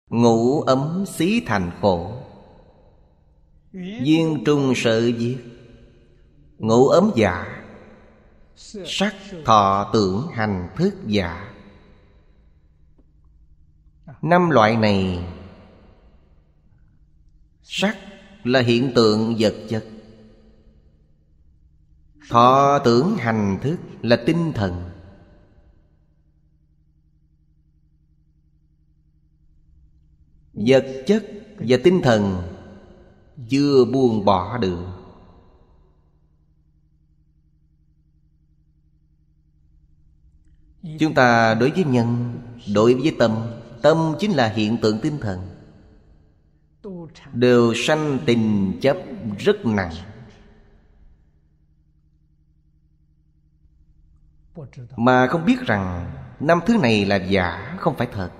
Ngũ ấm xí thành khổ. Duyên trung sự diệt. Ngũ ấm giả. Sắc thọ tưởng hành thức giả. 5 loại này. Sắc là hiện tượng vật chất. Thọ tưởng hành thức là tinh thần. Vật chất và tinh thần chưa buông bỏ được. Chúng ta đối với nhân, đối với tâm, tâm chính là hiện tượng tinh thần, đều sanh tình chấp rất nặng. Mà không biết rằng 5 thứ này là giả, không phải thật.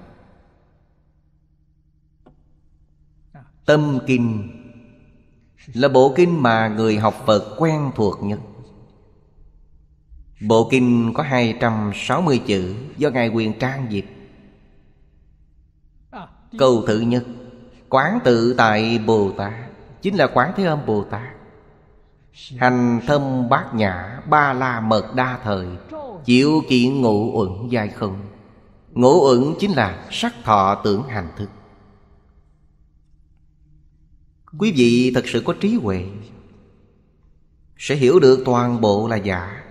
Tâm kinh là bộ kinh mà người học Phật quen thuộc nhất. Bộ kinh có 260 chữ do Ngài Huyền Trang dịch. Câu thứ nhất: Quán tự tại Bồ Tát, chính là Quán Thế Âm Bồ Tát. Hành thâm bát nhã, ba la mật đa thời, chịu kiện ngũ uẩn giai không. Ngũ uẩn chính là sắc thọ tưởng hành thức. Quý vị thật sự có trí huệ sẽ hiểu được toàn bộ là giả.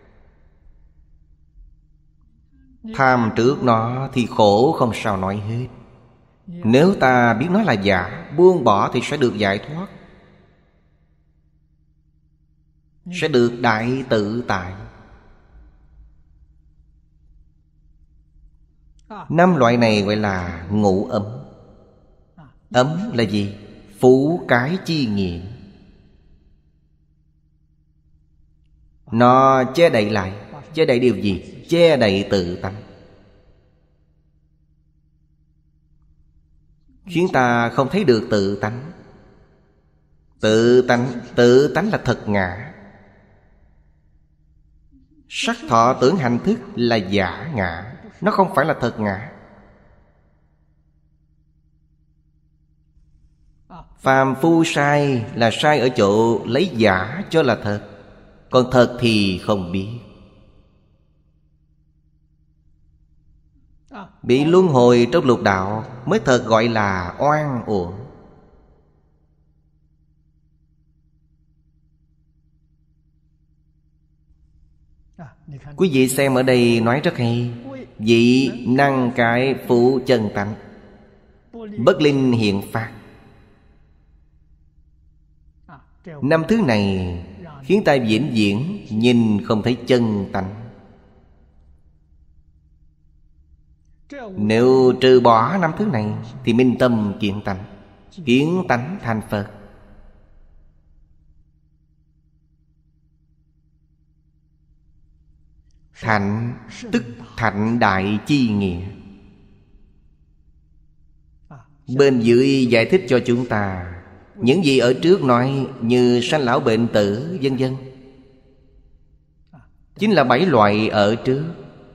Tham trước nó thì khổ không sao nói hết. Nếu ta biết nó là giả, buông bỏ thì sẽ được giải thoát, sẽ được đại tự tại. 5 loại này gọi là ngũ ấm. Ấm là gì? Phủ cái chi nghĩa. Nó che đậy lại. Che đậy điều gì? Che đậy tự tánh, khiến ta không thấy được tự tánh. Tự tánh là thật ngã. Sắc thọ tưởng hành thức là giả ngã, nó không phải là thật ngã. Phàm phu sai là sai ở chỗ lấy giả cho là thật, còn thật thì không biết. Bị luân hồi trong lục đạo mới thật gọi là oan uổng. Quý vị xem ở đây nói rất hay. Vị năng cái phụ chân tánh, bất linh hiện pháp. 5 thứ này khiến ta vĩnh viễn nhìn không thấy chân tánh. Nếu trừ bỏ 5 thứ này thì minh tâm kiến tánh, kiến tánh thành Phật. Thạnh tức thạnh đại chi nghĩa. Bên dưới giải thích cho chúng ta những gì ở trước nói, như sanh lão bệnh tử vân vân, chính là 7 loại ở trước.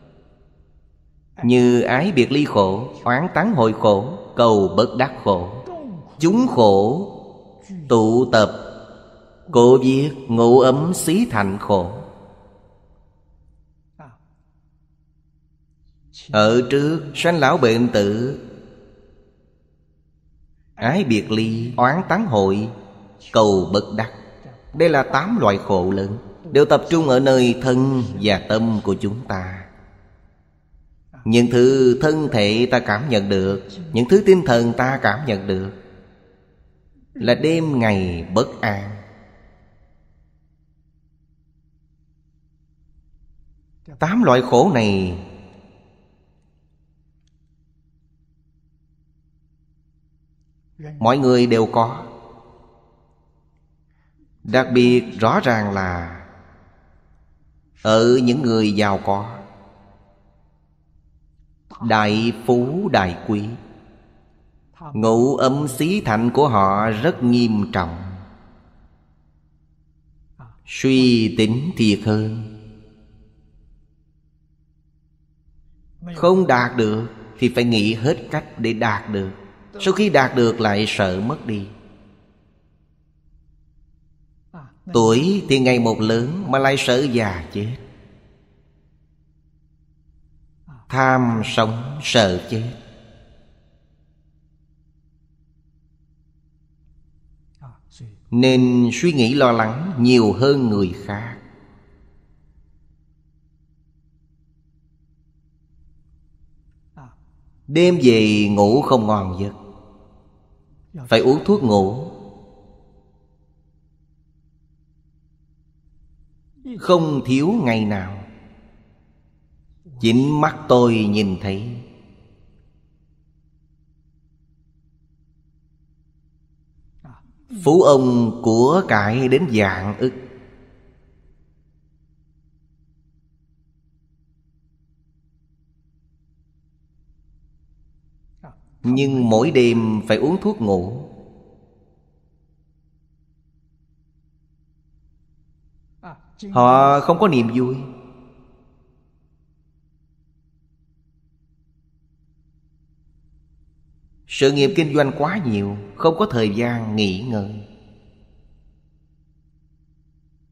Như ái biệt ly khổ, oán tán hội khổ, cầu bất đắc khổ, chúng khổ tụ tập, cổ viết ngũ ấm xí thành khổ. Ở trước sanh lão bệnh tử, ái biệt ly, oán tán hội, cầu bất đắc. Đây là 8 loại khổ lớn, đều tập trung ở nơi thân và tâm của chúng ta. Những thứ thân thể ta cảm nhận được, những thứ tinh thần ta cảm nhận được, là đêm ngày bất an. Tám loại khổ này mọi người đều có. Đặc biệt rõ ràng là ở những người giàu có, đại phú đại quý. Ngũ âm xí thạnh của họ rất nghiêm trọng. Suy tính thiệt hơn. Không đạt được thì phải nghĩ hết cách để đạt được. Sau khi đạt được lại sợ mất đi. Tuổi thì ngày một lớn mà lại sợ già chết. Tham sống sợ chết. Nên suy nghĩ lo lắng nhiều hơn người khác. Đêm về ngủ không ngon giấc, phải uống thuốc ngủ. Không thiếu ngày nào. Chính mắt tôi nhìn thấy. Phú ông của cải đến vạn ức. Nhưng mỗi đêm phải uống thuốc ngủ. Họ không có niềm vui. Sự nghiệp kinh doanh quá nhiều, không có thời gian nghỉ ngơi.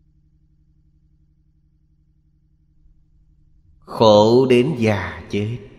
Khổ đến già chết.